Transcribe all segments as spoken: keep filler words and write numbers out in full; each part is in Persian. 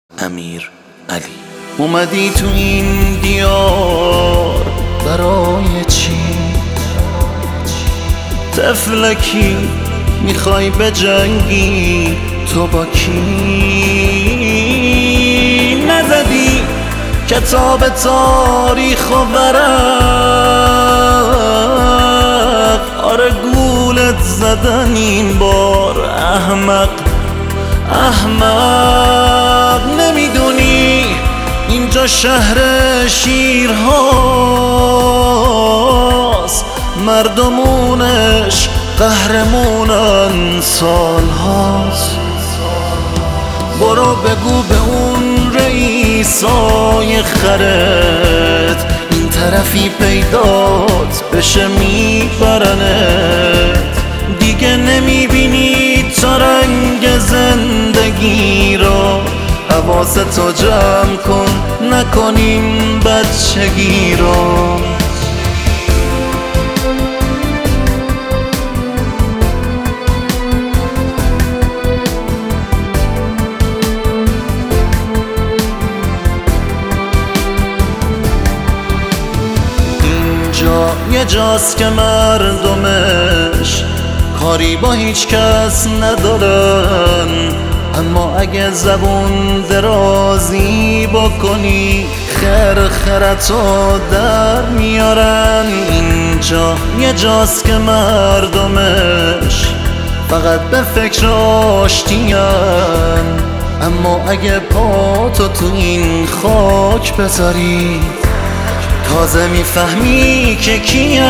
امیر علی. اومدی تو این دیار برای چی؟ طفلکی میخوای بجنگی تو با کی؟ نزدی کتاب تاریخ و ورق، آره گولت زدن این بار احمق احمق. نمیدونی اینجا شهر شیرهاست، مردمونش قهرمونن سالهاست. برو بگو به اون رئیسای خرت این طرفی پیدات بشه میبرنت. دیگه نمیبینی تا رنگ زندگی رو، حواستو جمع کن نکنیم بچگی رو. اینجا یه جاست که مردمش کاری با هیچ کس ندارن، اما اگه زبون درازی بکنی خیر خیرتو در میارن. اینجا یه جاست که مردمش فقط به فکر آشتین، اما اگه پاتو تو این خاک بذاری تازه میفهمی که کین.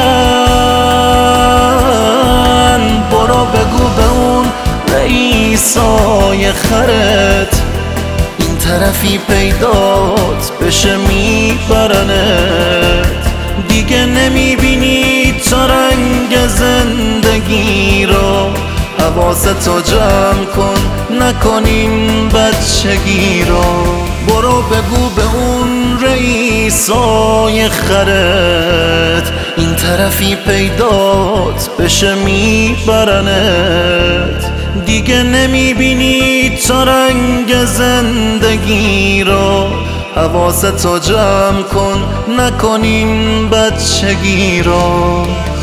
برو بگو به اون رئیسای خرت این طرفی پیدات بشه میبرنت. دیگه نمیبینی تا رنگ زندگی رو، حواستو جمع کن نکنیم بچگی رو. برو بگو به اون رئیسای خرت این طرفی پیدات بشه میبرنت. دیگه نمیبینی تا رنگ زندگی رو، حواستو جمع کن نکنیم بچگی رو.